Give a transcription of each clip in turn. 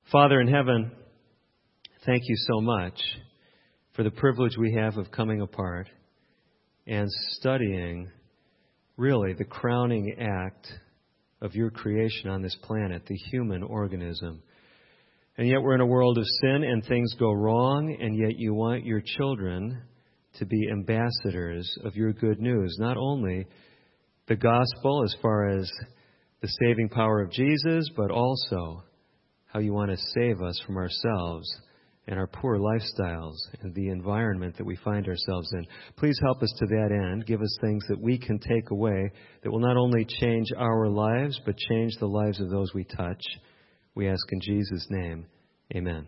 Father in heaven, thank you so much for the privilege we have of coming apart and studying really the crowning act of your creation on this planet, the human organism. And yet we're in a world of sin and things go wrong, and yet you want your children to be ambassadors of your good news. Not only the gospel as far as the saving power of Jesus, but also how you want to save us from ourselves and our poor lifestyles and the environment that we find ourselves in. Please help us to that end. Give us things that we can take away that will not only change our lives, but change the lives of those we touch. We ask in Jesus' name, amen.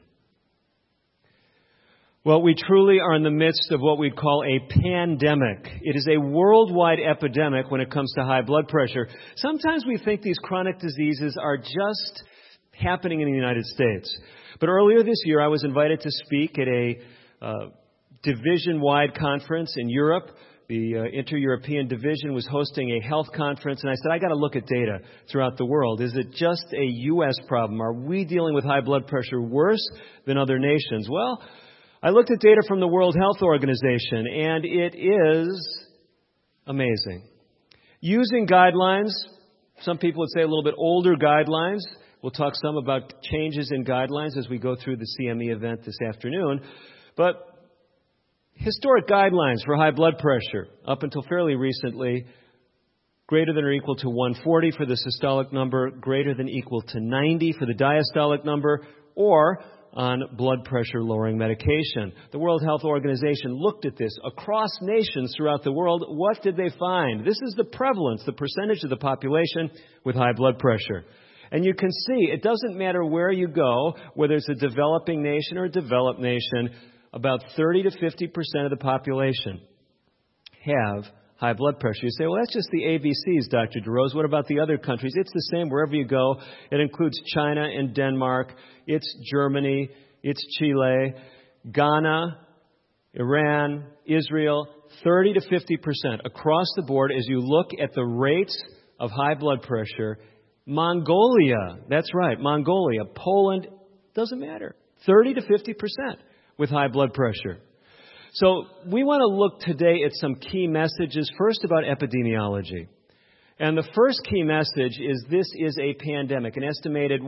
Well, we truly are in the midst of what we'd call a pandemic. It is a worldwide epidemic when it comes to high blood pressure. Sometimes we think these chronic diseases are just happening in the United States. But earlier this year, I was invited to speak at a division-wide conference in Europe. The Inter-European Division was hosting a health conference, and I said, I got to look at data throughout the world. Is it just a U.S. problem? Are we dealing with high blood pressure worse than other nations? Well, I looked at data from the World Health Organization, and it is amazing. Using guidelines, some people would say a little bit older guidelines. We'll talk some about changes in guidelines as we go through the CME event this afternoon. But historic guidelines for high blood pressure, up until fairly recently, greater than or equal to 140 for the systolic number, greater than or equal to 90 for the diastolic number, or on blood pressure lowering medication. The World Health Organization looked at this across nations throughout the world. What did they find? This is the prevalence, the percentage of the population with high blood pressure. And you can see, it doesn't matter where you go, whether it's a developing nation or a developed nation, about 30 to 50% of the population have high blood pressure. You say, well, that's just the ABCs, Dr. DeRose. What about the other countries? It's the same wherever you go. It includes China and Denmark. It's Germany. It's Chile, Ghana, Iran, Israel, 30 to 50% across the board as you look at the rates of high blood pressure. Mongolia, that's right, Mongolia, Poland, doesn't matter. 30 to 50% with high blood pressure. So we want to look today at some key messages, first about epidemiology. And the first key message is this is a pandemic, an estimated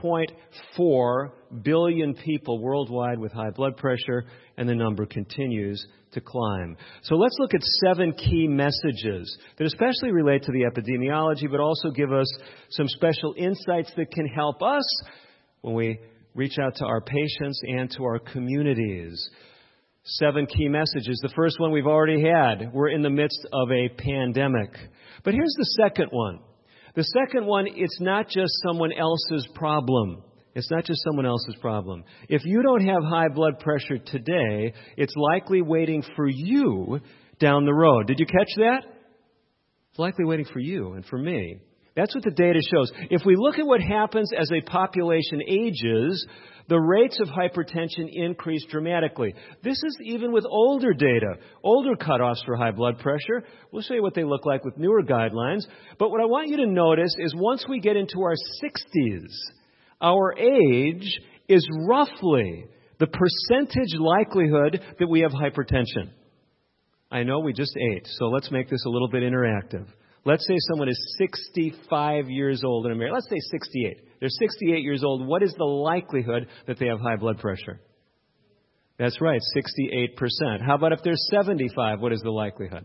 1.4 billion people worldwide with high blood pressure, and the number continues to climb. So let's look at 7 key messages that especially relate to the epidemiology, but also give us some special insights that can help us when we reach out to our patients and to our communities. 7 key messages. The first one we've already had. We're in the midst of a pandemic. But here's the second one. The second one, it's not just someone else's problem. It's not just someone else's problem. If you don't have high blood pressure today, it's likely waiting for you down the road. Did you catch that? It's likely waiting for you and for me. That's what the data shows. If we look at what happens as a population ages, the rates of hypertension increase dramatically. This is even with older data, older cutoffs for high blood pressure. We'll show you what they look like with newer guidelines. But what I want you to notice is once we get into our 60s, our age is roughly the percentage likelihood that we have hypertension. I know we just ate, so let's make this a little bit interactive. Let's say someone is 65 years old in America. Let's say 68. They're 68 years old. What is the likelihood that they have high blood pressure? That's right, 68%. How about if they're 75? What is the likelihood?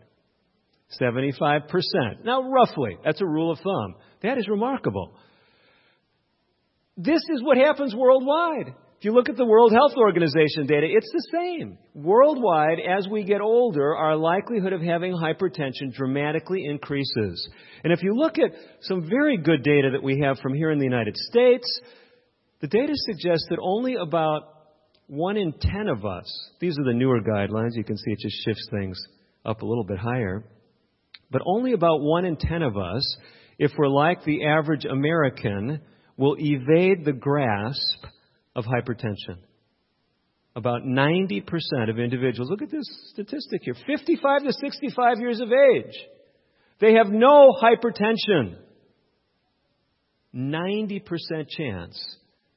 75%. Now, roughly, that's a rule of thumb. That is remarkable. This is what happens worldwide. If you look at the World Health Organization data, it's the same. Worldwide, as we get older, our likelihood of having hypertension dramatically increases. And if you look at some very good data that we have from here in the United States, the data suggests that only about 1 in 10 of us, these are the newer guidelines, you can see it just shifts things up a little bit higher, but only about 1 in 10 of us, if we're like the average American, will evade the grasp of hypertension. About 90% of individuals, look at this statistic here, 55 to 65 years of age, they have no hypertension. 90% chance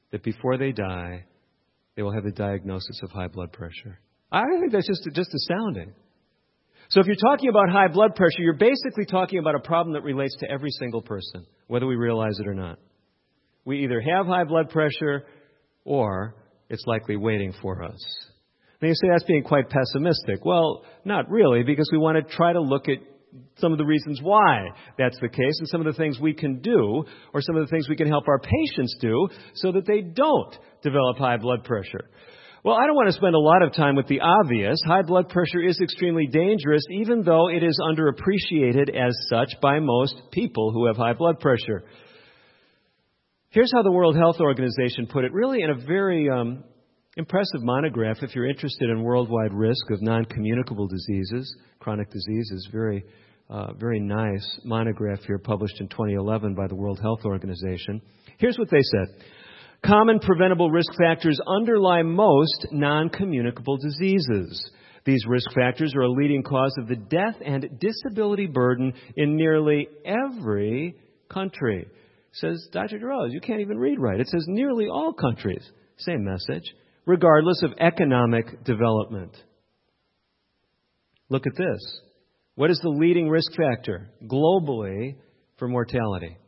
that before they die, they will have the diagnosis of high blood pressure. I think that's just astounding. So if you're talking about high blood pressure, you're basically talking about a problem that relates to every single person, whether we realize it or not. We either have high blood pressure or it's likely waiting for us. Now you say that's being quite pessimistic. Well, not really, because we want to try to look at some of the reasons why that's the case and some of the things we can do or some of the things we can help our patients do so that they don't develop high blood pressure. Well, I don't want to spend a lot of time with the obvious. High blood pressure is extremely dangerous, even though it is underappreciated as such by most people who have high blood pressure. Here's how the World Health Organization put it, really in a very impressive monograph. If you're interested in worldwide risk of non-communicable diseases, chronic diseases, very nice monograph here published in 2011 by the World Health Organization. Here's what they said. Common preventable risk factors underlie most non-communicable diseases. These risk factors are a leading cause of the death and disability burden in nearly every country. Says Dr. DeRose, you can't even read right. It says nearly all countries. Same message. Regardless of economic development. Look at this. What is the leading risk factor globally for mortality?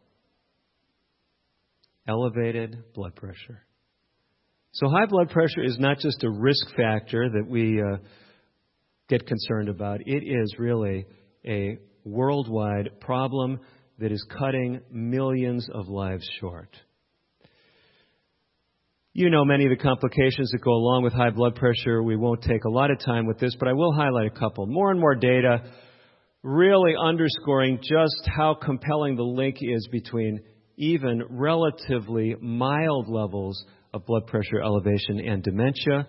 Elevated blood pressure. So high blood pressure is not just a risk factor that we get concerned about. It is really a worldwide problem that is cutting millions of lives short. You know many of the complications that go along with high blood pressure. We won't take a lot of time with this, but I will highlight a couple. More and more data really underscoring just how compelling the link is between even relatively mild levels of blood pressure elevation and dementia.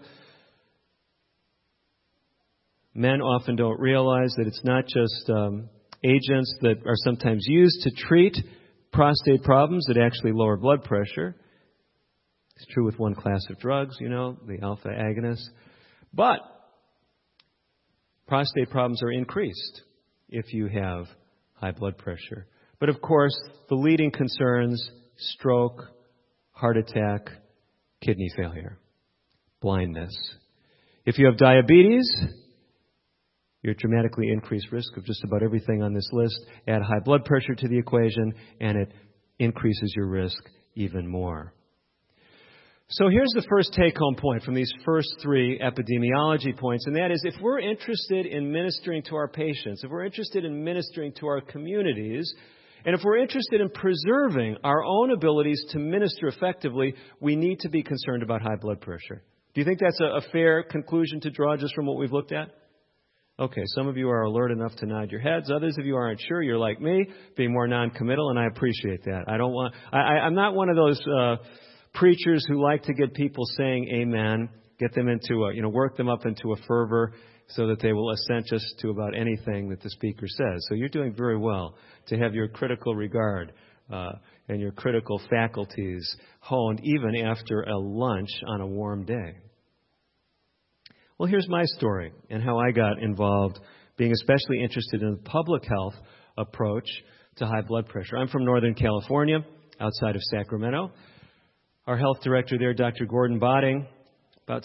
Men often don't realize that it's not just agents that are sometimes used to treat prostate problems that actually lower blood pressure. It's true with one class of drugs, the alpha agonists. But prostate problems are increased if you have high blood pressure. But of course, the leading concerns, stroke, heart attack, kidney failure, blindness. If you have diabetes, you're at dramatically increased risk of just about everything on this list. Add high blood pressure to the equation, and it increases your risk even more. So here's the first take-home point from these first three epidemiology points, and that is if we're interested in ministering to our patients, if we're interested in ministering to our communities, and if we're interested in preserving our own abilities to minister effectively, we need to be concerned about high blood pressure. Do you think that's a fair conclusion to draw just from what we've looked at? Okay, some of you are alert enough to nod your heads. Others of you aren't sure. You're like me, being more non-committal, and I appreciate that. I'm not one of those preachers who like to get people saying amen, get them into work them up into a fervor so that they will assent just to about anything that the speaker says. So you're doing very well to have your critical regard and your critical faculties honed even after a lunch on a warm day. Well, here's my story and how I got involved, being especially interested in the public health approach to high blood pressure. I'm from Northern California, outside of Sacramento. Our health director there, Dr. Gordon Botting, about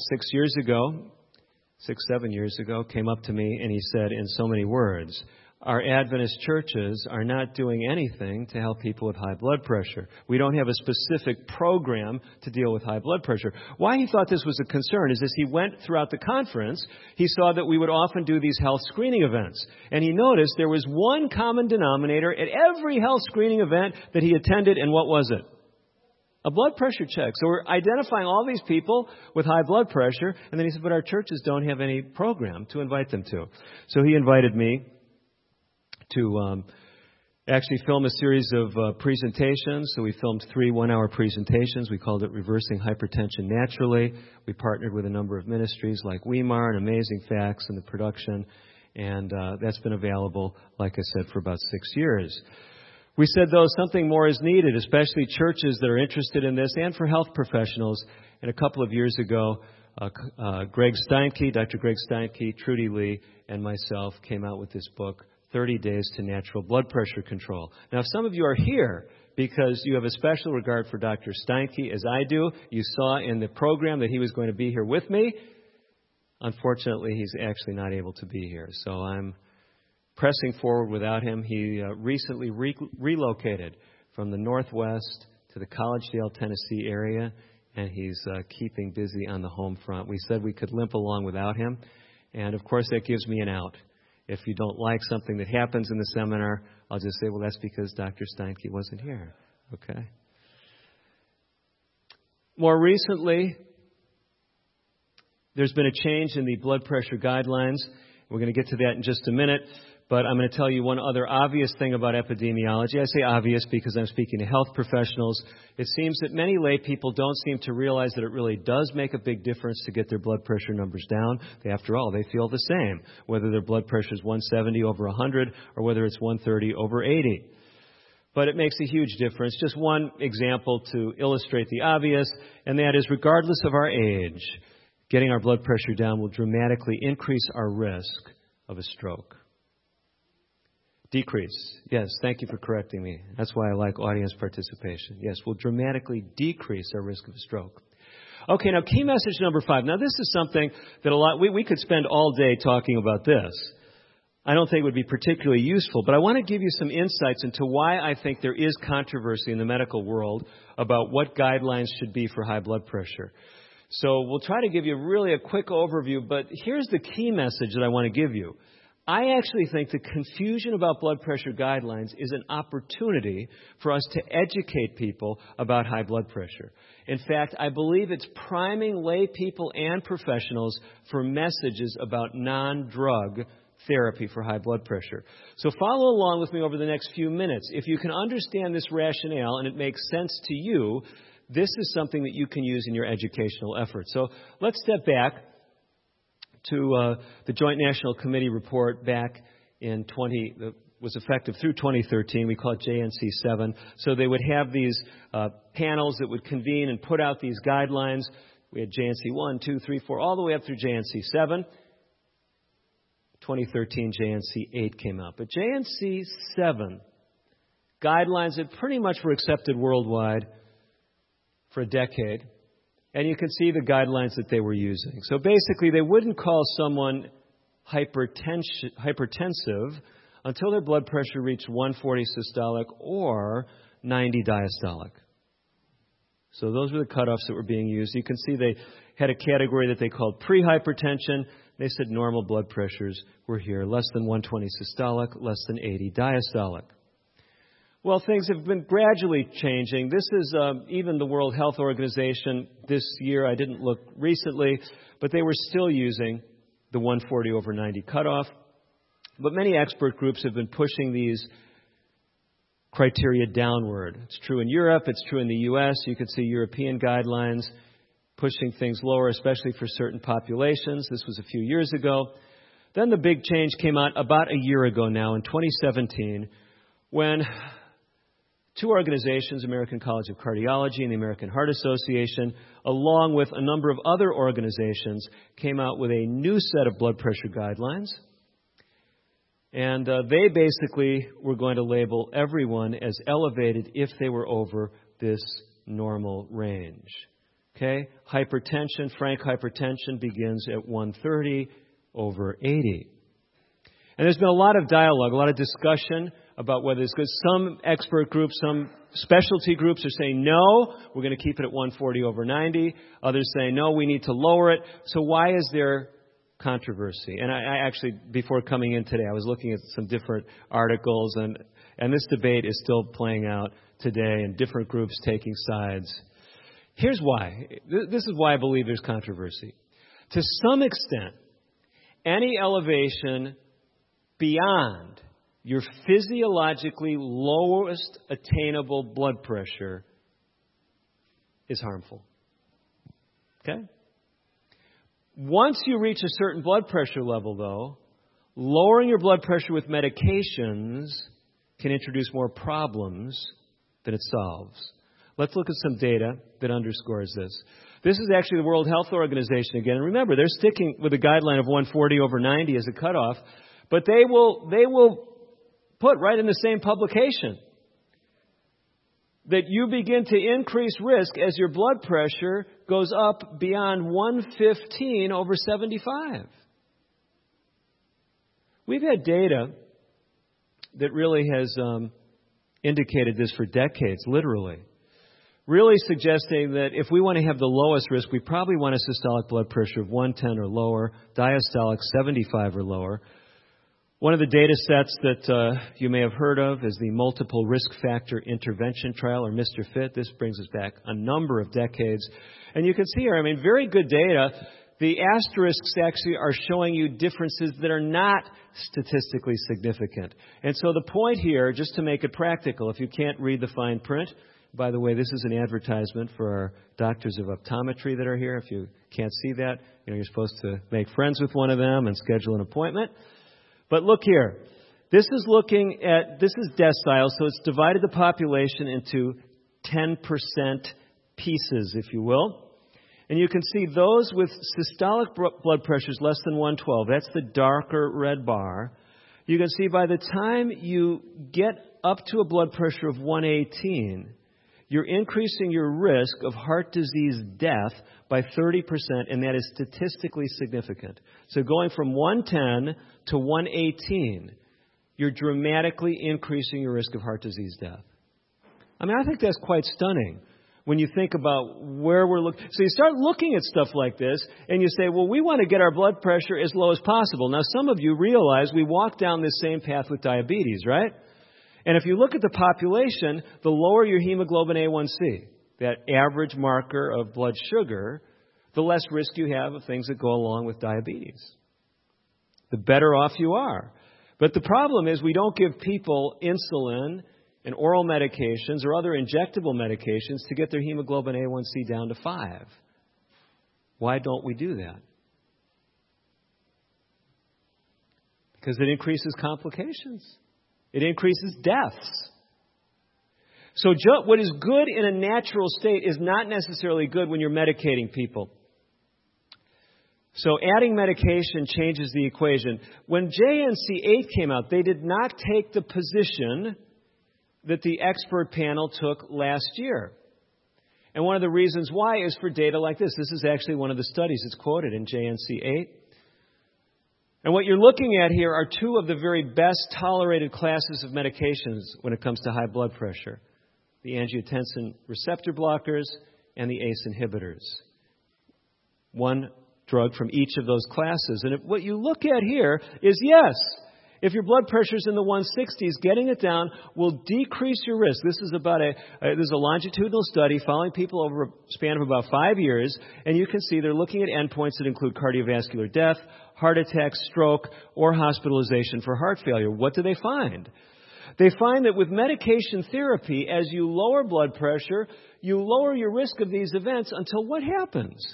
7 years ago, came up to me and he said in so many words, our Adventist churches are not doing anything to help people with high blood pressure. We don't have a specific program to deal with high blood pressure. Why he thought this was a concern is as he went throughout the conference, he saw that we would often do these health screening events. And he noticed there was one common denominator at every health screening event that he attended, and what was it? A blood pressure check. So we're identifying all these people with high blood pressure, and then he said, but our churches don't have any program to invite them to. So he invited me to actually film a series of presentations. So we filmed 3 one-hour presentations. We called it Reversing Hypertension Naturally. We partnered with a number of ministries like Weimar and Amazing Facts in the production, and that's been available, like I said, for about 6 years. We said, though, something more is needed, especially churches that are interested in this and for health professionals. And a couple of years ago, Greg Steinke, Dr. Greg Steinke, Trudy Lee, and myself came out with this book, 30 Days to Natural Blood Pressure Control. Now, if some of you are here because you have a special regard for Dr. Steinke, as I do. You saw in the program that he was going to be here with me. Unfortunately, he's actually not able to be here, so I'm pressing forward without him. He recently relocated from the Northwest to the Collegedale, Tennessee area, and he's keeping busy on the home front. We said we could limp along without him, and of course that gives me an out. If you don't like something that happens in the seminar, I'll just say, well, that's because Dr. Steinke wasn't here. Okay? More recently, there's been a change in the blood pressure guidelines. We're going to get to that in just a minute. But I'm going to tell you one other obvious thing about epidemiology. I say obvious because I'm speaking to health professionals. It seems that many lay people don't seem to realize that it really does make a big difference to get their blood pressure numbers down. After all, they feel the same, whether their blood pressure is 170 over 100 or whether it's 130 over 80. But it makes a huge difference. Just one example to illustrate the obvious, and that is regardless of our age, getting our blood pressure down will dramatically increase our risk of a stroke. Decrease. Yes, thank you for correcting me. That's why I like audience participation. Yes, will dramatically decrease our risk of a stroke. Okay, now key message number 5. Now this is something that we could spend all day talking about this. I don't think it would be particularly useful, but I want to give you some insights into why I think there is controversy in the medical world about what guidelines should be for high blood pressure. So we'll try to give you really a quick overview, but here's the key message that I want to give you. I actually think the confusion about blood pressure guidelines is an opportunity for us to educate people about high blood pressure. In fact, I believe it's priming lay people and professionals for messages about non-drug therapy for high blood pressure. So follow along with me over the next few minutes. If you can understand this rationale and it makes sense to you, this is something that you can use in your educational efforts. So let's step back to the Joint National Committee report back in that was effective through 2013. We call it JNC 7. So they would have these panels that would convene and put out these guidelines. We had JNC 1, 2, 3, 4, all the way up through JNC 7. 2013, JNC 8 came out. But JNC 7 guidelines that pretty much were accepted worldwide for a decade. And you can see the guidelines that they were using. So basically, they wouldn't call someone hypertensive until their blood pressure reached 140 systolic or 90 diastolic. So those were the cutoffs that were being used. You can see they had a category that they called pre-hypertension. They said normal blood pressures were here, less than 120 systolic, less than 80 diastolic. Well, things have been gradually changing. This is even the World Health Organization this year. I didn't look recently, but they were still using the 140 over 90 cutoff. But many expert groups have been pushing these criteria downward. It's true in Europe. It's true in the U.S. You can see European guidelines pushing things lower, especially for certain populations. This was a few years ago. Then the big change came out about a year ago now in 2017 when two organizations, American College of Cardiology and the American Heart Association, along with a number of other organizations, came out with a new set of blood pressure guidelines. And they basically were going to label everyone as elevated if they were over this normal range. Okay? Hypertension, frank hypertension, begins at 130 over 80. And there's been a lot of dialogue, a lot of discussion about whether it's good. Some expert groups, some specialty groups are saying, no, we're going to keep it at 140 over 90. Others say, no, we need to lower it. So why is there controversy? And I actually, before coming in today, I was looking at some different articles, and this debate is still playing out today, and different groups taking sides. Here's why. This is why I believe there's controversy. To some extent, any elevation beyond your physiologically lowest attainable blood pressure is harmful. Okay? Once you reach a certain blood pressure level, though, lowering your blood pressure with medications can introduce more problems than it solves. Let's look at some data that underscores this. This is actually the World Health Organization again. And remember, they're sticking with a guideline of 140 over 90 as a cutoff, but they will put right in the same publication that you begin to increase risk as your blood pressure goes up beyond 115 over 75. We've had data that really has indicated this for decades, literally. Really suggesting that if we want to have the lowest risk, we probably want a systolic blood pressure of 110 or lower, diastolic 75 or lower. One of the data sets that you may have heard of is the Multiple Risk Factor Intervention Trial, or Mr. Fit. This brings us back a number of decades. And you can see here, very good data. The asterisks actually are showing you differences that are not statistically significant. And so the point here, just to make it practical, if you can't read the fine print, by the way, this is an advertisement for our doctors of optometry that are here. If you can't see that, you're supposed to make friends with one of them and schedule an appointment. But look here. This is decile, so it's divided the population into 10% pieces, if you will. And you can see those with systolic blood pressures less than 112. That's the darker red bar. You can see by the time you get up to a blood pressure of 118, you're increasing your risk of heart disease death by 30%, and that is statistically significant. So going from 110 to 118, you're dramatically increasing your risk of heart disease death. I think that's quite stunning when you think about where we're looking. So you start looking at stuff like this, and you say, well, we want to get our blood pressure as low as possible. Now, some of you realize we walk down this same path with diabetes, right? And if you look at the population, the lower your hemoglobin A1C, that average marker of blood sugar, the less risk you have of things that go along with diabetes. The better off you are. But the problem is we don't give people insulin and oral medications or other injectable medications to get their hemoglobin A1C down to 5. Why don't we do that? Because it increases complications. It increases deaths. So what is good in a natural state is not necessarily good when you're medicating people. So adding medication changes the equation. When JNC8 came out, they did not take the position that the expert panel took last year. And one of the reasons why is for data like this. This is actually one of the studies that's quoted in JNC8. And what you're looking at here are two of the very best tolerated classes of medications when it comes to high blood pressure. The angiotensin receptor blockers and the ACE inhibitors. One drug from each of those classes. And what you look at here is, yes, if your blood pressure is in the 160s, getting it down will decrease your risk. This is this is a longitudinal study following people over a span of about 5 years, and you can see they're looking at endpoints that include cardiovascular death, heart attack, stroke, or hospitalization for heart failure. What do they find? They find that with medication therapy, as you lower blood pressure, you lower your risk of these events until what happens?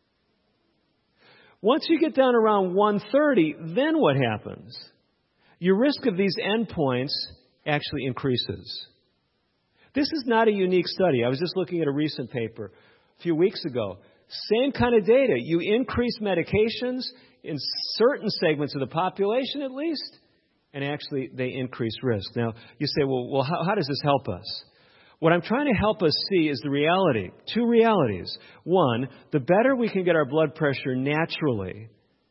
Once you get down around 130, then what happens? Your risk of these endpoints actually increases. This is not a unique study. I was just looking at a recent paper a few weeks ago. Same kind of data. You increase medications in certain segments of the population at least, and actually they increase risk. Now, you say, well, how does this help us? What I'm trying to help us see is the reality. Two realities. One, the better we can get our blood pressure naturally,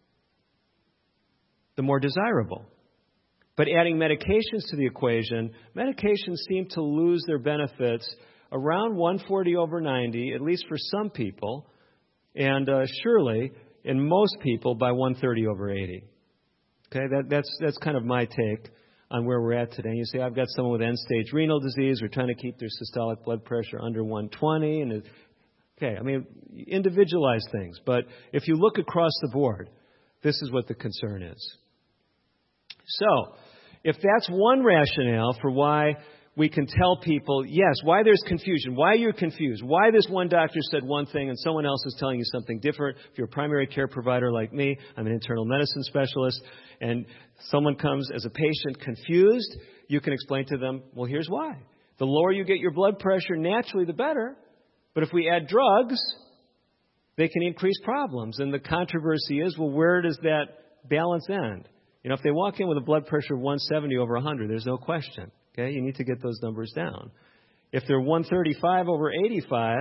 the more desirable. But adding medications to the equation, medications seem to lose their benefits around 140 over 90, at least for some people, and surely in most people by 130 over 80. Okay, that's kind of my take on where we're at today. You say, I've got someone with end-stage renal disease. We're trying to keep their systolic blood pressure under 120. And individualize things. But if you look across the board, this is what the concern is. So, if that's one rationale for why we can tell people, yes, why there's confusion, why you're confused, why this one doctor said one thing and someone else is telling you something different. If you're a primary care provider like me, I'm an internal medicine specialist, and someone comes as a patient confused, you can explain to them, well, here's why. The lower you get your blood pressure, naturally the better. But if we add drugs, they can increase problems. And the controversy is, well, where does that balance end? If they walk in with a blood pressure of 170 over 100, there's no question. Okay, you need to get those numbers down. If they're 135 over 85,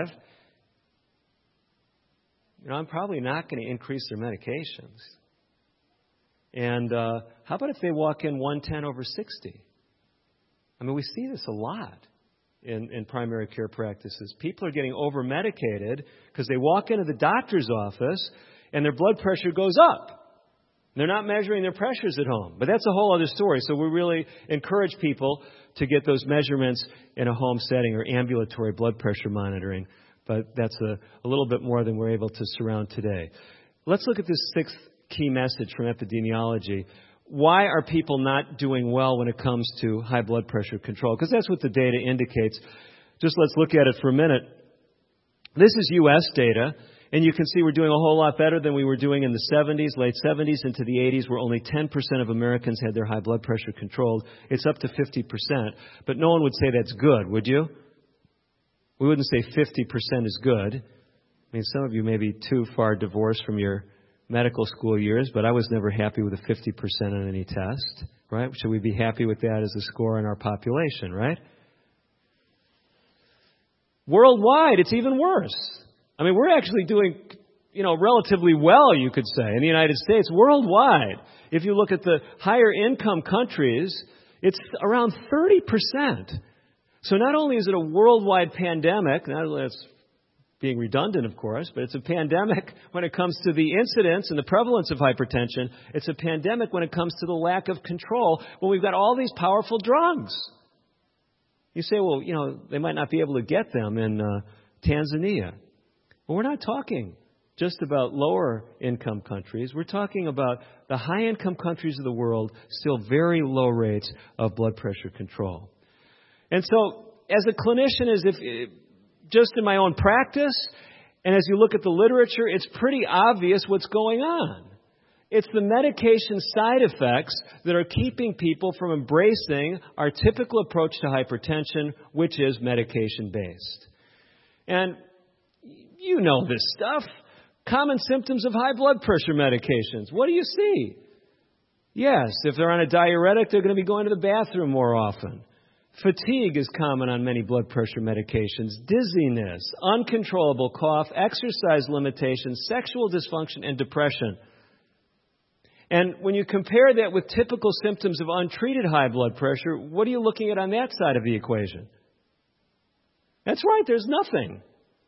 I'm probably not going to increase their medications. And how about if they walk in 110 over 60? I mean, we see this a lot in primary care practices. People are getting over-medicated because they walk into the doctor's office and their blood pressure goes up. They're not measuring their pressures at home. But that's a whole other story. So we really encourage people to get those measurements in a home setting or ambulatory blood pressure monitoring. But that's a little bit more than we're able to surround today. Let's look at this sixth key message from epidemiology. Why are people not doing well when it comes to high blood pressure control? Because that's what the data indicates. Just let's look at it for a minute. This is U.S. data, and you can see we're doing a whole lot better than we were doing in the 70s, late 70s into the 80s, where only 10% of Americans had their high blood pressure controlled. It's up to 50%. But no one would say that's good, would you? We wouldn't say 50% is good. I mean, some of you may be too far divorced from your medical school years, but I was never happy with a 50% on any test, right? Should we be happy with that as a score in our population, right? Worldwide, it's even worse. I mean, we're actually doing, relatively well, you could say, in the United States. Worldwide, if you look at the higher income countries, it's around 30%. So not only is it a worldwide pandemic, that's being redundant, of course, but it's a pandemic when it comes to the incidence and the prevalence of hypertension. It's a pandemic when it comes to the lack of control when we've got all these powerful drugs. You say, well, they might not be able to get them in Tanzania. Well, we're not talking just about lower income countries. We're talking about the high income countries of the world, still very low rates of blood pressure control. And so, as a clinician, just in my own practice, and as you look at the literature, it's pretty obvious what's going on. It's the medication side effects that are keeping people from embracing our typical approach to hypertension, which is medication-based. And you know this stuff. Common symptoms of high blood pressure medications. What do you see? Yes, if they're on a diuretic, they're going to be going to the bathroom more often. Fatigue is common on many blood pressure medications. Dizziness, uncontrollable cough, exercise limitations, sexual dysfunction, and depression. And when you compare that with typical symptoms of untreated high blood pressure, what are you looking at on that side of the equation? That's right, there's nothing.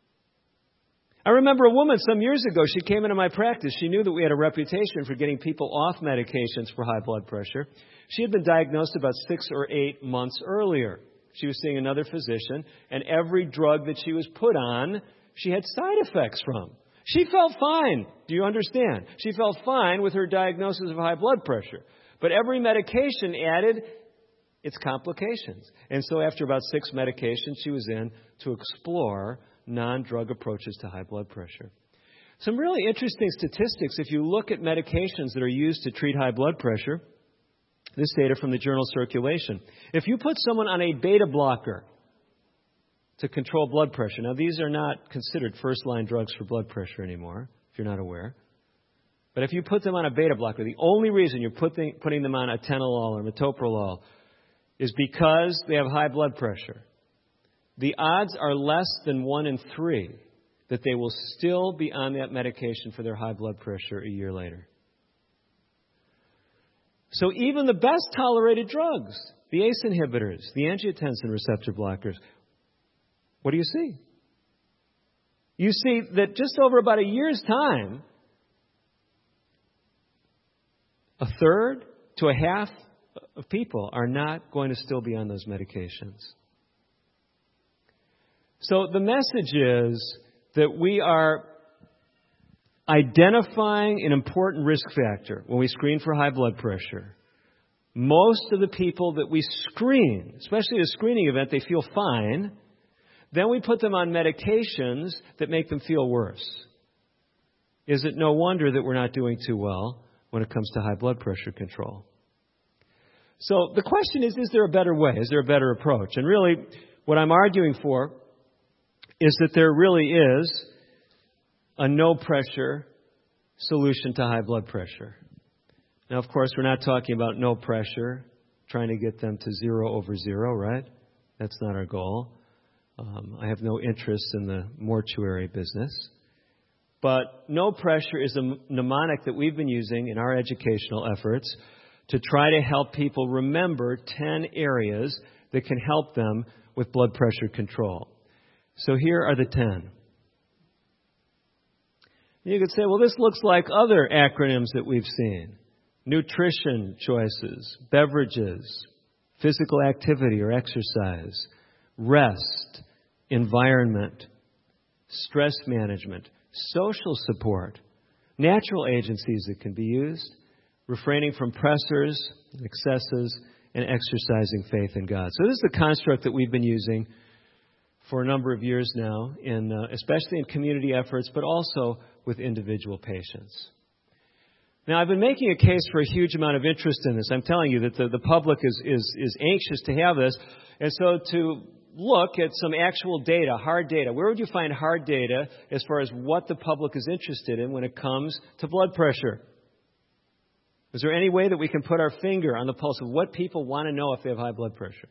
I remember a woman some years ago, she came into my practice. She knew that we had a reputation for getting people off medications for high blood pressure. She had been diagnosed about 6 or 8 months earlier. She was seeing another physician, and every drug that she was put on, she had side effects from. She felt fine. Do you understand? She felt fine with her diagnosis of high blood pressure. But every medication added its complications. And so after about 6 medications, she was in to explore non-drug approaches to high blood pressure. Some really interesting statistics. If you look at medications that are used to treat high blood pressure, this data from the journal Circulation. If you put someone on a beta blocker to control blood pressure, now these are not considered first-line drugs for blood pressure anymore, if you're not aware. But if you put them on a beta blocker, the only reason you're putting them on atenolol or metoprolol is because they have high blood pressure. The odds are less than 1 in 3 that they will still be on that medication for their high blood pressure a year later. So even the best tolerated drugs, the ACE inhibitors, the angiotensin receptor blockers, what do you see? You see that just over about a year's time, a third to a half of people are not going to still be on those medications. So the message is that we are identifying an important risk factor when we screen for high blood pressure. Most of the people that we screen, especially at a screening event, they feel fine. Then we put them on medications that make them feel worse. Is it no wonder that we're not doing too well when it comes to high blood pressure control? So the question is there a better way? Is there a better approach? And really, what I'm arguing for is that there really is a no-pressure solution to high blood pressure. Now, of course, we're not talking about no pressure, trying to get them to 0 over 0, right? That's not our goal. I have no interest in the mortuary business. But no pressure is a mnemonic that we've been using in our educational efforts to try to help people remember 10 areas that can help them with blood pressure control. So here are the 10. You could say, well, this looks like other acronyms that we've seen. Nutrition choices, beverages, physical activity or exercise, rest, environment, stress management, social support, natural agencies that can be used, refraining from pressors, excesses, and exercising faith in God. So this is the construct that we've been using for a number of years now, especially in community efforts, but also with individual patients. Now, I've been making a case for a huge amount of interest in this. I'm telling you that the public is anxious to have this. And so to look at some actual data, hard data, where would you find hard data as far as what the public is interested in when it comes to blood pressure? Is there any way that we can put our finger on the pulse of what people want to know if they have high blood pressure?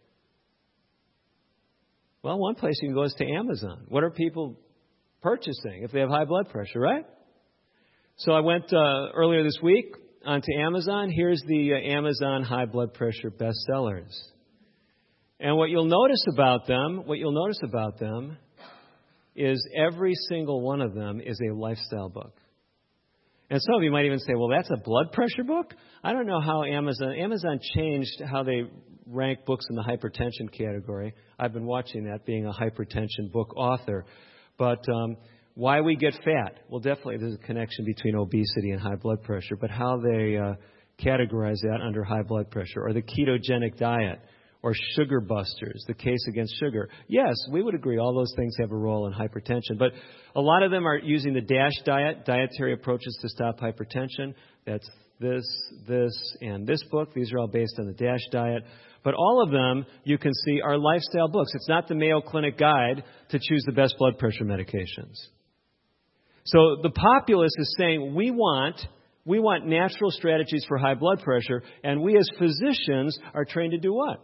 Well, one place you can go is to Amazon. What are people purchasing if they have high blood pressure, right? So I went earlier this week onto Amazon. Here's the Amazon high blood pressure bestsellers. And what you'll notice about them is every single one of them is a lifestyle book. And some of you might even say, well, that's a blood pressure book? I don't know how Amazon changed how they rank books in the hypertension category. I've been watching that, being a hypertension book author. But why we get fat? Well, definitely there's a connection between obesity and high blood pressure. But how they categorize that under high blood pressure, or the ketogenic diet, or sugar busters, the case against sugar. Yes, we would agree all those things have a role in hypertension. But a lot of them are using the DASH diet, dietary approaches to stop hypertension. That's this, and this book. These are all based on the DASH diet. But all of them, you can see, are lifestyle books. It's not the Mayo Clinic guide to choose the best blood pressure medications. So the populace is saying, we want natural strategies for high blood pressure, and we as physicians are trained to do what?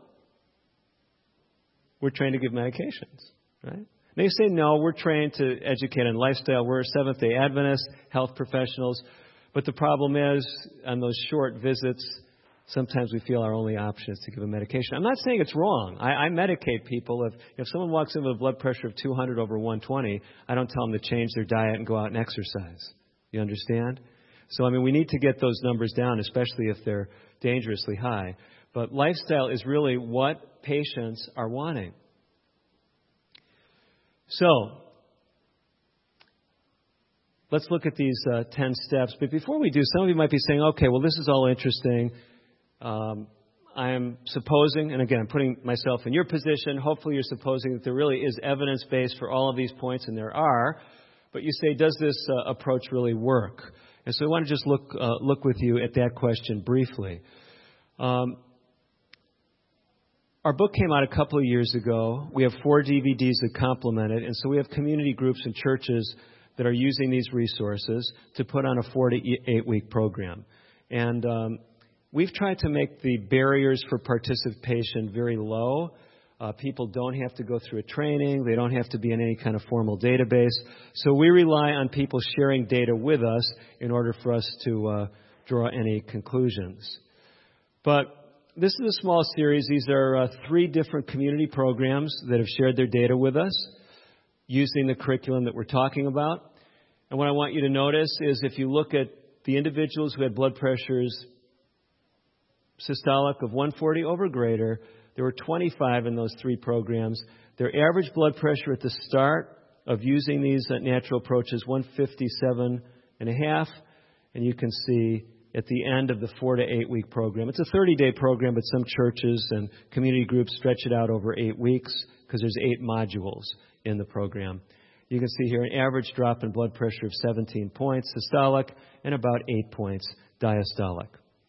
We're trained to give medications, right? They say, no, we're trained to educate on lifestyle. We're Seventh-day Adventists, health professionals. But the problem is, on those short visits, sometimes we feel our only option is to give a medication. I'm not saying it's wrong. I medicate people. If someone walks in with a blood pressure of 200 over 120, I don't tell them to change their diet and go out and exercise. You understand? So, we need to get those numbers down, especially if they're dangerously high. But lifestyle is really what patients are wanting. So, let's look at these 10 steps. But before we do, some of you might be saying, okay, well, this is all interesting. I am supposing, and again, I'm putting myself in your position. Hopefully you're supposing that there really is evidence base for all of these points, and there are. But you say, does this approach really work? And so I want to just look with you at that question briefly. Our book came out a couple of years ago. We have 4 DVDs that complement it. And so we have community groups and churches that are using these resources to put on a 4 to 8 week program. And we've tried to make the barriers for participation very low. People don't have to go through a training. They don't have to be in any kind of formal database. So we rely on people sharing data with us in order for us to draw any conclusions. But this is a small series. These are 3 different community programs that have shared their data with us using the curriculum that we're talking about. And what I want you to notice is if you look at the individuals who had blood pressures systolic of 140 over greater, there were 25 in those 3 programs. Their average blood pressure at the start of using these natural approaches, 157.5, and you can see at the end of the 4 to 8 week program. It's a 30-day program, but some churches and community groups stretch it out over 8 weeks because there's 8 modules in the program. You can see here an average drop in blood pressure of 17 points systolic and about 8 points diastolic.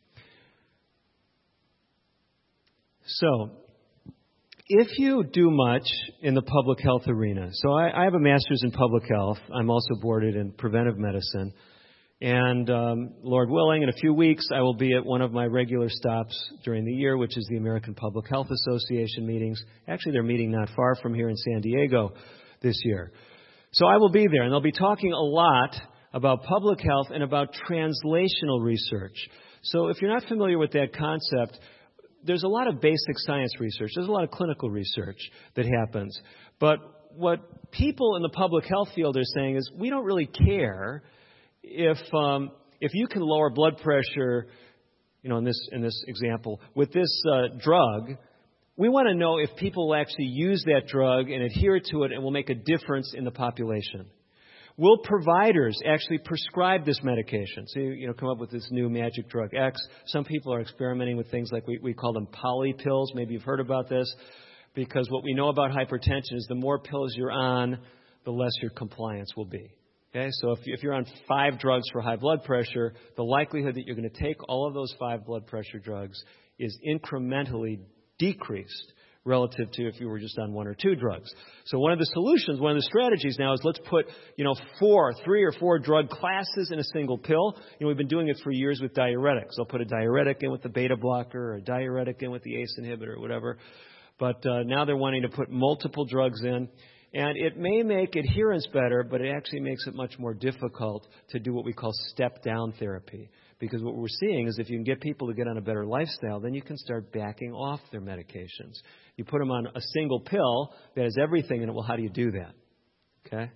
So, if you do much in the public health arena, so I have a master's in public health. I'm also boarded in preventive medicine. And Lord willing, in a few weeks, I will be at one of my regular stops during the year, which is the American Public Health Association meetings. Actually, they're meeting not far from here in San Diego this year. So I will be there, and they'll be talking a lot about public health and about translational research. So if you're not familiar with that concept, there's a lot of basic science research. There's a lot of clinical research that happens. But what people in the public health field are saying is we don't really care if you can lower blood pressure, in this example, with this drug. We want to know if people will actually use that drug and adhere to it and will make a difference in the population. Will providers actually prescribe this medication? So, come up with this new magic drug X. Some people are experimenting with things like we call them poly pills. Maybe you've heard about this. Because what we know about hypertension is the more pills you're on, the less your compliance will be. Okay? So if you're on 5 drugs for high blood pressure, the likelihood that you're going to take all of those 5 blood pressure drugs is incrementally decreased relative to if you were just on 1 or 2 drugs. So one of the solutions, one of the strategies now is let's put, 3 or 4 drug classes in a single pill. We've been doing it for years with diuretics. They'll put a diuretic in with the beta blocker or a diuretic in with the ACE inhibitor or whatever. But now they're wanting to put multiple drugs in. And it may make adherence better, but it actually makes it much more difficult to do what we call step-down therapy. Because what we're seeing is if you can get people to get on a better lifestyle, then you can start backing off their medications. You put them on a single pill that has everything in it. Well, how do you do that? Okay?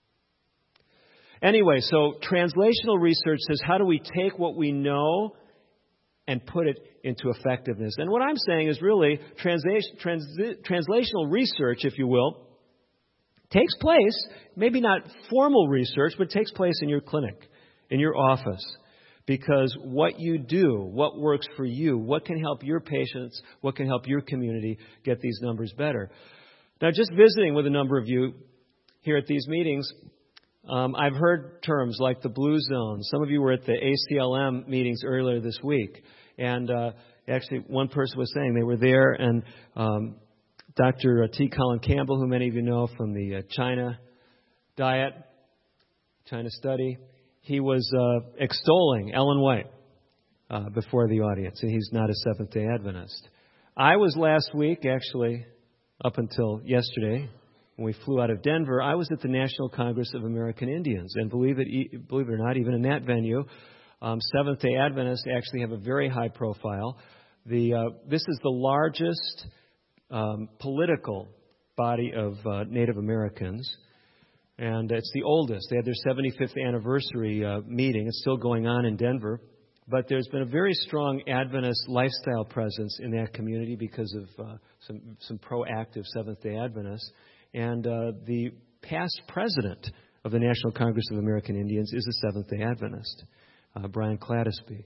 Anyway, so translational research says how do we take what we know and put it into effectiveness? And what I'm saying is really translational research, if you will, takes place, maybe not formal research, but takes place in your clinic, in your office. Because what you do, what works for you, what can help your patients, what can help your community get these numbers better. Now, just visiting with a number of you here at these meetings, I've heard terms like the blue zone. Some of you were at the ACLM meetings earlier this week. And actually, one person was saying they were there, and Dr. T. Colin Campbell, who many of you know from the China diet, China study, he was extolling Ellen White before the audience, and he's not a Seventh-day Adventist. I was last week, actually, up until yesterday, when we flew out of Denver, I was at the National Congress of American Indians, and believe it or not, even in that venue, Seventh-day Adventists actually have a very high profile. This is the largest political body of Native Americans, and it's the oldest. They had their 75th anniversary meeting. It's still going on in Denver. But there's been a very strong Adventist lifestyle presence in that community because of some proactive Seventh-day Adventists. And the past president of the National Congress of American Indians is a Seventh-day Adventist, Brian Clattisby.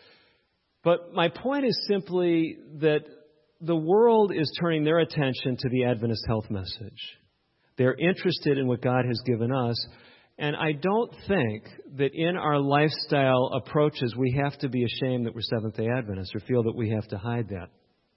But my point is simply that the world is turning their attention to the Adventist health message. They're interested in what God has given us. And I don't think that in our lifestyle approaches we have to be ashamed that we're Seventh-day Adventists or feel that we have to hide that.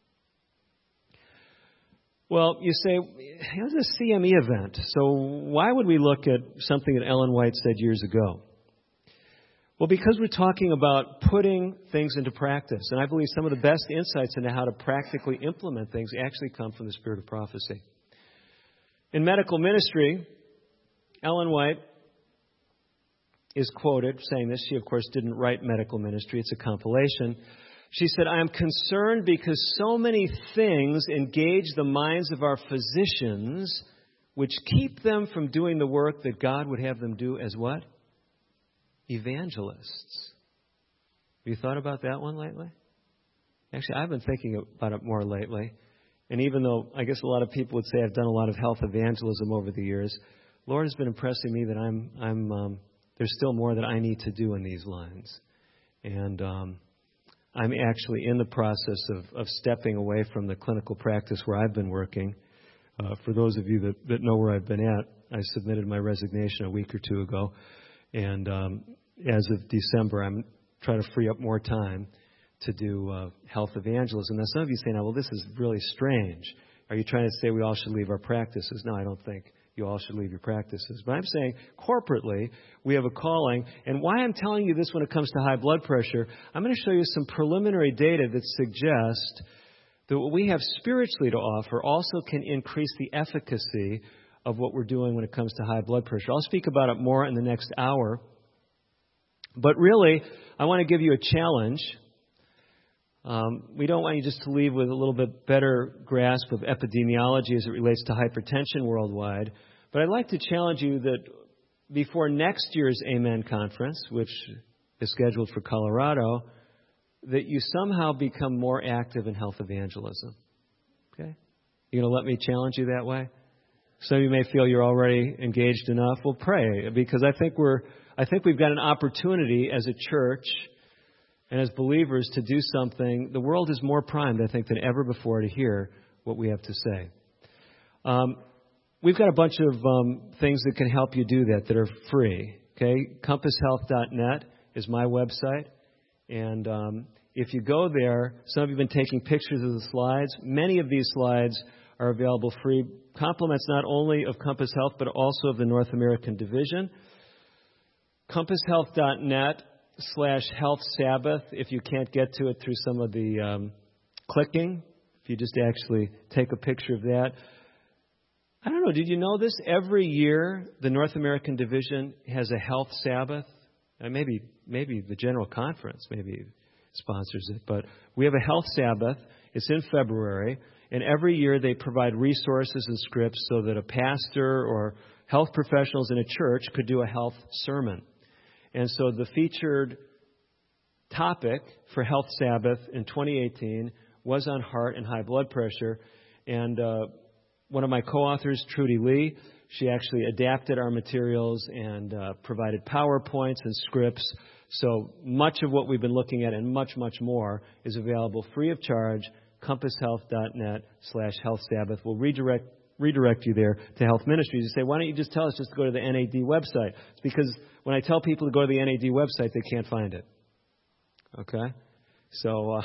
Well, you say, it's a CME event, so why would we look at something that Ellen White said years ago? Well, because we're talking about putting things into practice. And I believe some of the best insights into how to practically implement things actually come from the spirit of prophecy. In medical ministry, Ellen White is quoted saying this. She, of course, didn't write medical ministry. It's a compilation. She said, I am concerned because so many things engage the minds of our physicians which keep them from doing the work that God would have them do as what? Evangelists. Have you thought about that one lately? Actually, I've been thinking about it more lately. And even though I guess a lot of people would say I've done a lot of health evangelism over the years, Lord has been impressing me that I'm there's still more that I need to do in these lines. And I'm actually in the process of stepping away from the clinical practice where I've been working. For those of you that know where I've been at, I submitted my resignation a week or two ago. And as of December, I'm trying to free up more time to do health evangelism. Now, some of you say, now, well, this is really strange. Are you trying to say we all should leave our practices? No, I don't think you all should leave your practices. But I'm saying corporately, we have a calling. And why I'm telling you this when it comes to high blood pressure, I'm going to show you some preliminary data that suggest that what we have spiritually to offer also can increase the efficacy of what we're doing when it comes to high blood pressure. I'll speak about it more in the next hour. But really, I want to give you a challenge. We don't want you just to leave with a little bit better grasp of epidemiology as it relates to hypertension worldwide. But I'd like to challenge you that before next year's Amen Conference, which is scheduled for Colorado, that you somehow become more active in health evangelism. Okay? You going to let me challenge you that way? Some of you may feel you're already engaged enough. Well, pray, because I think we've got an opportunity as a church and as believers to do something. The world is more primed, I think, than ever before to hear what we have to say. We've got a bunch of things that can help you do that are free. Okay, compasshealth.net is my website, and if you go there, some of you have been taking pictures of the slides. Many of these slides are available free. Compliments not only of Compass Health, but also of the North American Division. compasshealth.net/Health Sabbath, if you can't get to it through some of the clicking, if you just actually take a picture of that. I don't know, did you know this? Every year, the North American Division has a Health Sabbath. And maybe the General Conference maybe sponsors it, but we have a Health Sabbath. It's in February, and every year they provide resources and scripts so that a pastor or health professionals in a church could do a health sermon. And so the featured topic for Health Sabbath in 2018 was on heart and high blood pressure. And one of my co-authors, Trudy Lee, she actually adapted our materials and provided PowerPoints and scripts. So much of what we've been looking at and much, much more is available free of charge, compasshealth.net/Health Sabbath. We'll redirect you there to Health Ministries. You say, why don't you just tell us just to go to the NAD website? It's because when I tell people to go to the NAD website, they can't find it. Okay? So,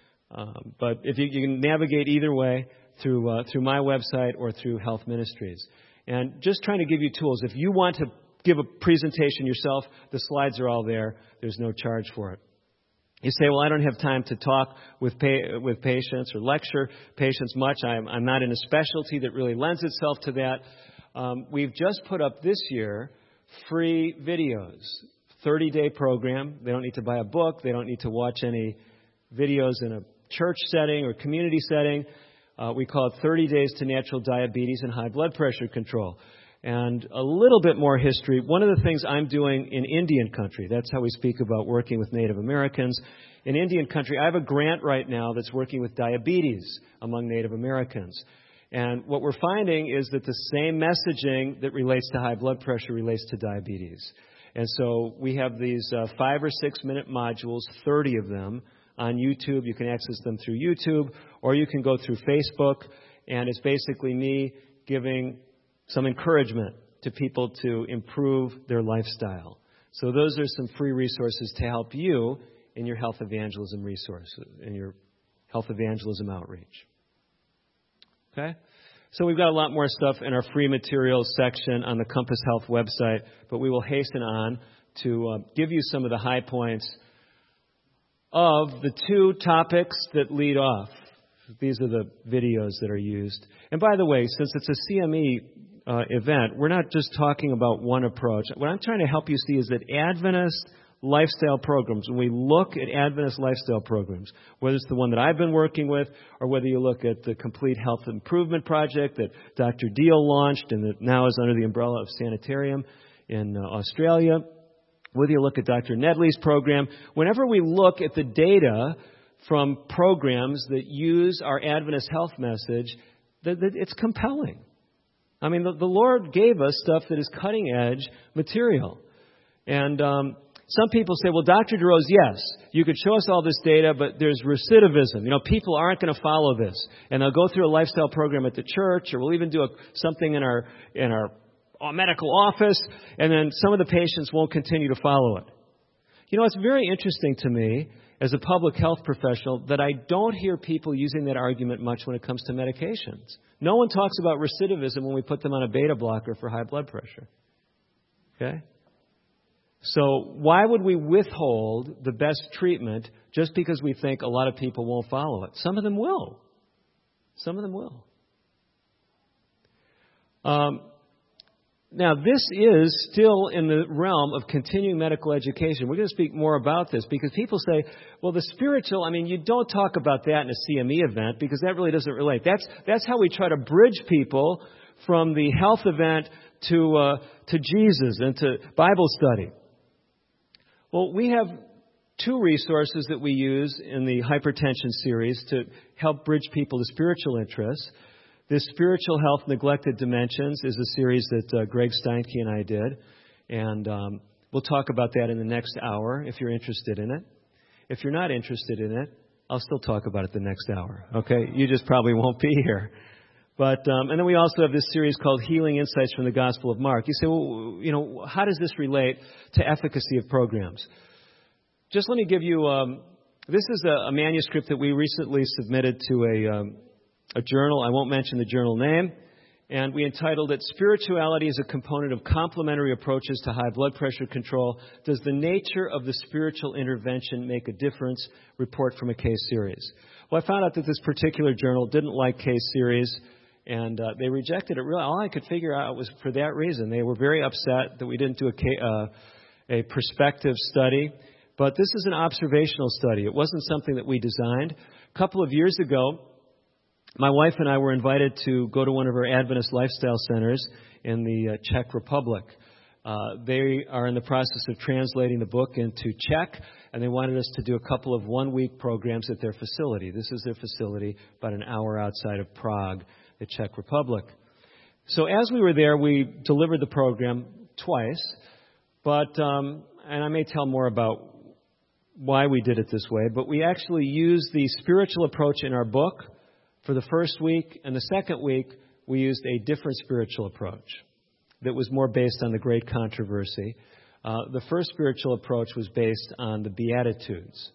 but if you can navigate either way through my website or through Health Ministries. And just trying to give you tools. If you want to give a presentation yourself, the slides are all there. There's no charge for it. You say, well, I don't have time to talk with patients or lecture patients much. I'm not in a specialty that really lends itself to that. We've just put up this year free videos, 30-day program. They don't need to buy a book. They don't need to watch any videos in a church setting or community setting. We call it 30 Days to Natural Diabetes and High Blood Pressure Control. And a little bit more history. One of the things I'm doing in Indian country, that's how we speak about working with Native Americans. In Indian country, I have a grant right now that's working with diabetes among Native Americans. And what we're finding is that the same messaging that relates to high blood pressure relates to diabetes. And so we have these 5 or 6 minute modules, 30 of them, on YouTube. You can access them through YouTube, or you can go through Facebook. And it's basically me giving some encouragement to people to improve their lifestyle. So those are some free resources to help you in your health evangelism resources, in your health evangelism outreach. Okay? So we've got a lot more stuff in our free materials section on the Compass Health website, but we will hasten on to give you some of the high points of the 2 topics that lead off. These are the videos that are used. And by the way, since it's a CME event, we're not just talking about one approach. What I'm trying to help you see is that Adventist lifestyle programs, when we look at Adventist lifestyle programs, whether it's the one that I've been working with or whether you look at the Complete Health Improvement Project that Dr. Deal launched and that now is under the umbrella of Sanitarium in Australia, whether you look at Dr. Nedley's program, whenever we look at the data from programs that use our Adventist health message, it's compelling. I mean, the Lord gave us stuff that is cutting-edge material. And some people say, well, Dr. DeRose, yes, you could show us all this data, but there's recidivism. You know, people aren't going to follow this. And they'll go through a lifestyle program at the church, or we'll even do something in our medical office, and then some of the patients won't continue to follow it. You know, what's very interesting to me as a public health professional that I don't hear people using that argument much when it comes to medications. No one talks about recidivism when we put them on a beta blocker for high blood pressure. Okay? So why would we withhold the best treatment just because we think a lot of people won't follow it? Some of them will. Some of them will. Now, this is still in the realm of continuing medical education. We're going to speak more about this because people say, well, the spiritual, you don't talk about that in a CME event because that really doesn't relate. That's how we try to bridge people from the health event to Jesus and to Bible study. Well, we have two resources that we use in the hypertension series to help bridge people to spiritual interests. This Spiritual Health Neglected Dimensions is a series that Greg Steinke and I did. And we'll talk about that in the next hour if you're interested in it. If you're not interested in it, I'll still talk about it the next hour. Okay? You just probably won't be here. But and then we also have this series called Healing Insights from the Gospel of Mark. You say, well, how does this relate to efficacy of programs? Just let me give you, this is a manuscript that we recently submitted to a journal. I won't mention the journal name. And we entitled it, Spirituality is a Component of Complementary Approaches to High Blood Pressure Control. Does the nature of the spiritual intervention make a difference? Report from a case series. Well, I found out that this particular journal didn't like case series, and they rejected it. Really, all I could figure out was for that reason. They were very upset that we didn't do a prospective study. But this is an observational study. It wasn't something that we designed. A couple of years ago, my wife and I were invited to go to one of our Adventist lifestyle centers in the Czech Republic. They are in the process of translating the book into Czech, and they wanted us to do a couple of one-week programs at their facility. This is their facility about an hour outside of Prague, the Czech Republic. So as we were there, we delivered the program twice, but and I may tell more about why we did it this way, but we actually used the spiritual approach in our book for the first week, and the second week we used a different spiritual approach that was more based on the great controversy. The first spiritual approach was based on the Beatitudes.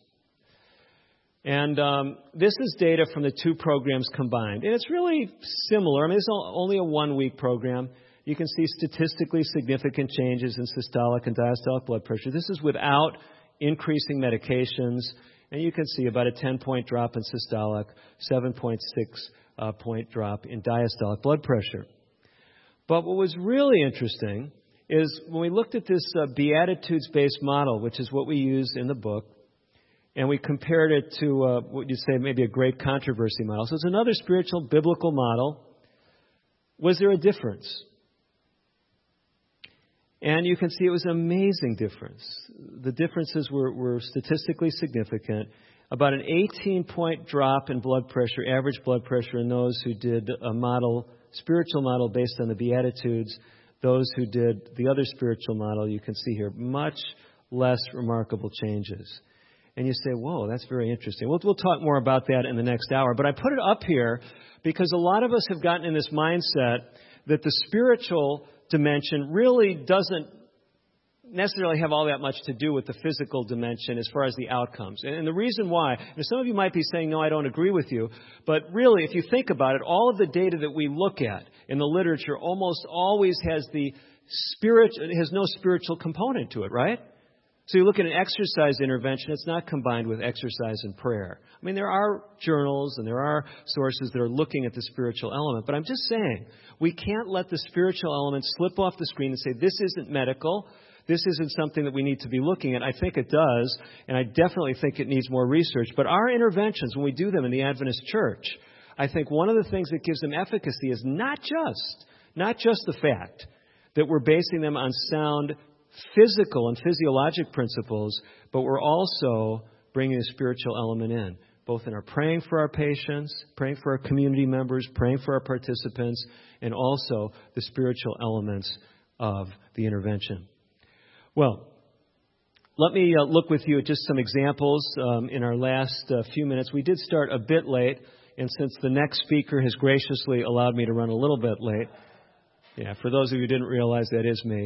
And this is data from the two programs combined. And it's really similar. It's only a one-week program. You can see statistically significant changes in systolic and diastolic blood pressure. This is without increasing medications, and you can see about a 10-point drop in systolic, 7.6 point drop in diastolic blood pressure. But what was really interesting is when we looked at this Beatitudes-based model, which is what we use in the book, and we compared it to what you'd say maybe a great controversy model. So it's another spiritual biblical model. Was there a difference? And you can see it was an amazing difference. The differences were statistically significant. About an 18-point drop in blood pressure, average blood pressure in those who did a spiritual model based on the Beatitudes. Those who did the other spiritual model, you can see here, much less remarkable changes. And you say, whoa, that's very interesting. We'll talk more about that in the next hour. But I put it up here because a lot of us have gotten in this mindset that the spiritual dimension really doesn't necessarily have all that much to do with the physical dimension as far as the outcomes. And the reason why, and some of you might be saying, no, I don't agree with you, but really, if you think about it, all of the data that we look at in the literature almost always has has no spiritual component to it, right? So you look at an exercise intervention, it's not combined with exercise and prayer. There are journals and there are sources that are looking at the spiritual element, but I'm just saying, we can't let the spiritual element slip off the screen and say, this isn't medical, this isn't something that we need to be looking at. I think it does, and I definitely think it needs more research. But our interventions, when we do them in the Adventist Church, I think one of the things that gives them efficacy is not just the fact that we're basing them on sound physical and physiologic principles, but we're also bringing a spiritual element in, both in our praying for our patients, praying for our community members, praying for our participants, and also the spiritual elements of the intervention. Well, let me look with you at just some examples in our last few minutes. We did start a bit late, and since the next speaker has graciously allowed me to run a little bit late, for those of you who didn't realize, that is me.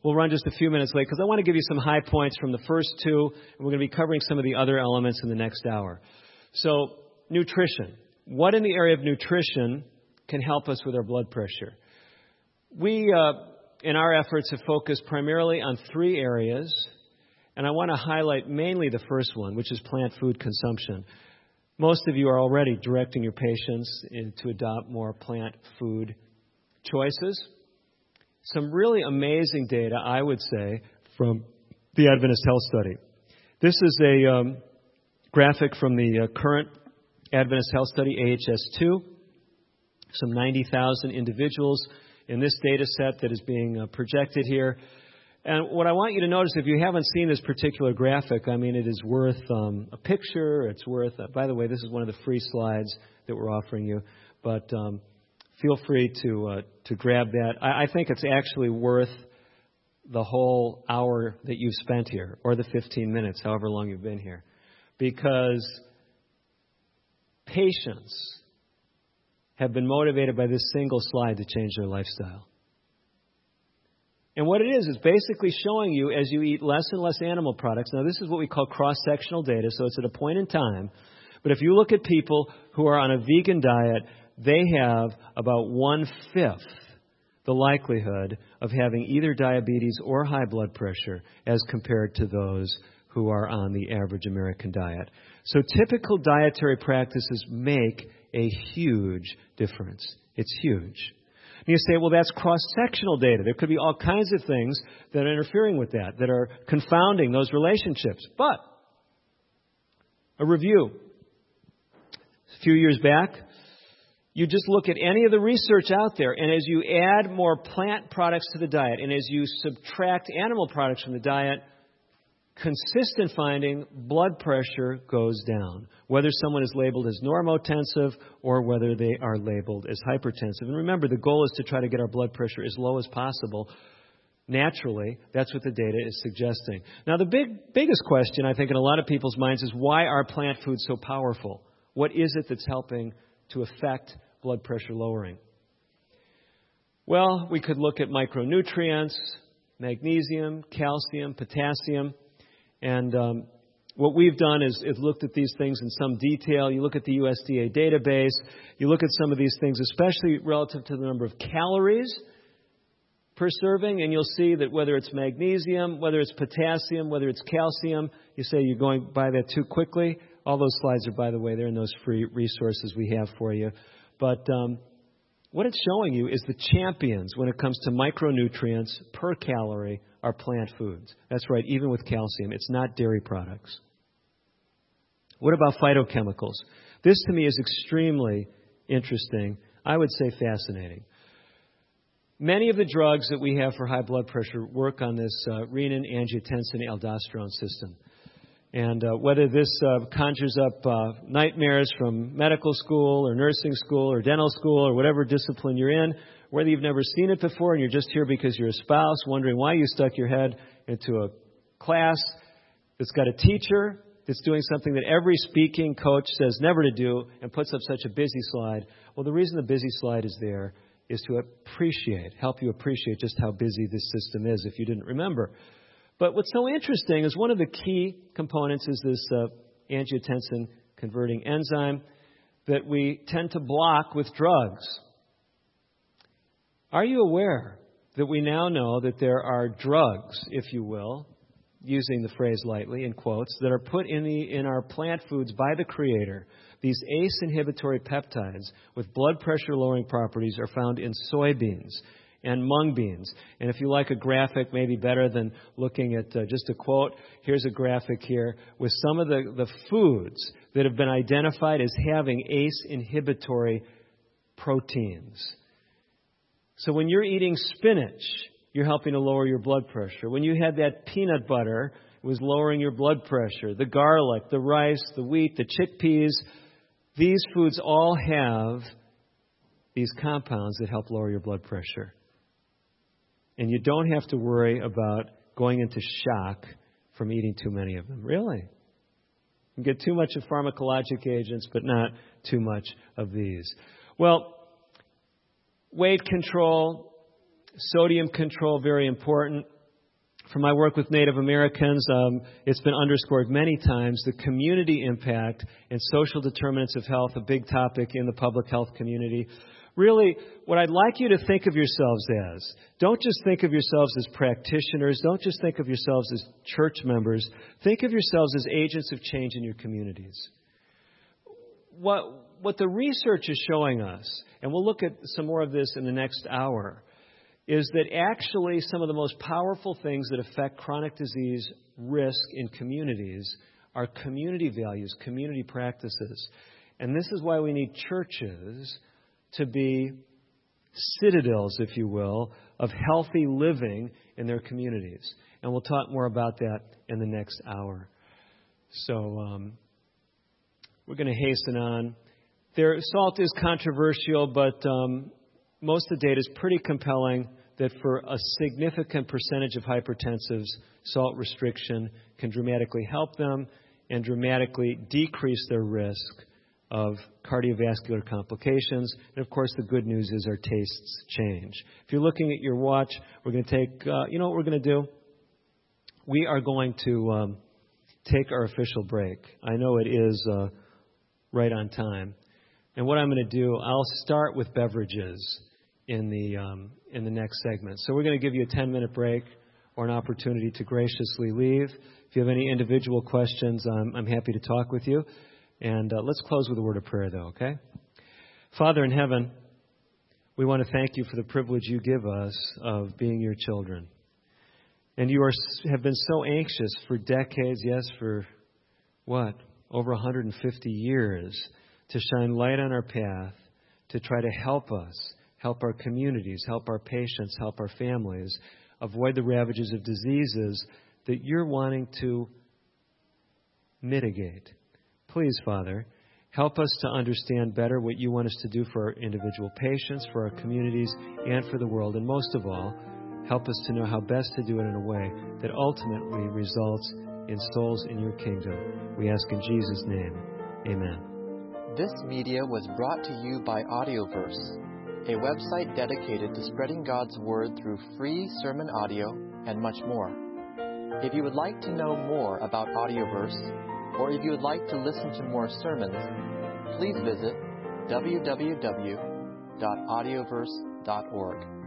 we'll run just a few minutes late because I want to give you some high points from the first two, and we're going to be covering some of the other elements in the next hour. So, nutrition. What in the area of nutrition can help us with our blood pressure? We, in our efforts, have focused primarily on three areas, and I want to highlight mainly the first one, which is plant food consumption. Most of you are already directing your patients to adopt more plant food choices. Some really amazing data, I would say, from the Adventist Health Study. This is a graphic from the current Adventist Health Study, AHS2. Some 90,000 individuals in this data set that is being projected here. And what I want you to notice, if you haven't seen this particular graphic, I mean, it is worth a picture. It's worth, by the way, this is one of the free slides that we're offering you. But feel free to grab that. I think it's actually worth the whole hour that you've spent here, or the 15 minutes, however long you've been here. Because patients have been motivated by this single slide to change their lifestyle. And what it is basically showing you as you eat less and less animal products. Now, this is what we call cross-sectional data, so it's at a point in time. But if you look at people who are on a vegan diet, they have about 1/5 the likelihood of having either diabetes or high blood pressure as compared to those who are on the average American diet. So typical dietary practices make a huge difference. It's huge. And you say, well, that's cross-sectional data. There could be all kinds of things that are interfering with that are confounding those relationships. But a review. A few years back, you just look at any of the research out there, and as you add more plant products to the diet, and as you subtract animal products from the diet, consistent finding, blood pressure goes down, whether someone is labeled as normotensive or whether they are labeled as hypertensive. And remember, the goal is to try to get our blood pressure as low as possible. Naturally, that's what the data is suggesting. Now, the biggest question, I think, in a lot of people's minds is, why are plant foods so powerful? What is it that's helping to affect blood pressure lowering? Well, we could look at micronutrients, magnesium, calcium, potassium. And what we've done is looked at these things in some detail. You look at the USDA database. You look at some of these things, especially relative to the number of calories per serving, and you'll see that whether it's magnesium, whether it's potassium, whether it's calcium, you say you're going by that too quickly. All those slides are, by the way, they're in those free resources we have for you. But what it's showing you is the champions when it comes to micronutrients per calorie are plant foods. That's right, even with calcium. It's not dairy products. What about phytochemicals? This, to me, is extremely interesting. I would say fascinating. Many of the drugs that we have for high blood pressure work on this renin, angiotensin, aldosterone system. And whether this conjures up nightmares from medical school or nursing school or dental school or whatever discipline you're in, whether you've never seen it before and you're just here because you're a spouse wondering why you stuck your head into a class that's got a teacher that's doing something that every speaking coach says never to do and puts up such a busy slide. Well, the reason the busy slide is there is to help you appreciate just how busy this system is if you didn't remember. But what's so interesting is one of the key components is this angiotensin converting enzyme that we tend to block with drugs. Are you aware that we now know that there are drugs, if you will, using the phrase lightly, in quotes, that are put in our plant foods by the Creator? These ACE inhibitory peptides with blood pressure lowering properties are found in soybeans and mung beans. And if you like a graphic, maybe better than looking at just a quote, here's a graphic here with some of the foods that have been identified as having ACE inhibitory proteins. So when you're eating spinach, you're helping to lower your blood pressure. When you had that peanut butter, it was lowering your blood pressure. The garlic, the rice, the wheat, the chickpeas, these foods all have these compounds that help lower your blood pressure. And you don't have to worry about going into shock from eating too many of them. Really? You can get too much of pharmacologic agents, but not too much of these. Well, weight control, sodium control, very important. From my work with Native Americans, it's been underscored many times, the community impact and social determinants of health, a big topic in the public health community. Really, what I'd like you to think of yourselves as, don't just think of yourselves as practitioners, don't just think of yourselves as church members, think of yourselves as agents of change in your communities. What the research is showing us, and we'll look at some more of this in the next hour, is that actually some of the most powerful things that affect chronic disease risk in communities are community values, community practices. And this is why we need churches to be citadels, if you will, of healthy living in their communities. And we'll talk more about that in the next hour. So we're going to hasten on. Salt is controversial, but most of the data is pretty compelling that for a significant percentage of hypertensives, salt restriction can dramatically help them and dramatically decrease their risk of cardiovascular complications. And, of course, the good news is our tastes change. If you're looking at your watch, we're going to take, you know what we're going to do? We are going to take our official break. I know it is right on time. And what I'm going to do, I'll start with beverages in the next segment. So we're going to give you a 10-minute break or an opportunity to graciously leave. If you have any individual questions, I'm happy to talk with you. And let's close with a word of prayer, though, okay? Father in heaven, we want to thank you for the privilege you give us of being your children. And you have been so anxious for decades, yes, for what, over 150 years, to shine light on our path, to try to help us, help our communities, help our patients, help our families, avoid the ravages of diseases that you're wanting to mitigate. Please, Father, help us to understand better what you want us to do for our individual patients, for our communities, and for the world. And most of all, help us to know how best to do it in a way that ultimately results in souls in your kingdom. We ask in Jesus' name. Amen. This media was brought to you by Audioverse, a website dedicated to spreading God's Word through free sermon audio and much more. If you would like to know more about Audioverse, or if you would like to listen to more sermons, please visit www.audioverse.org.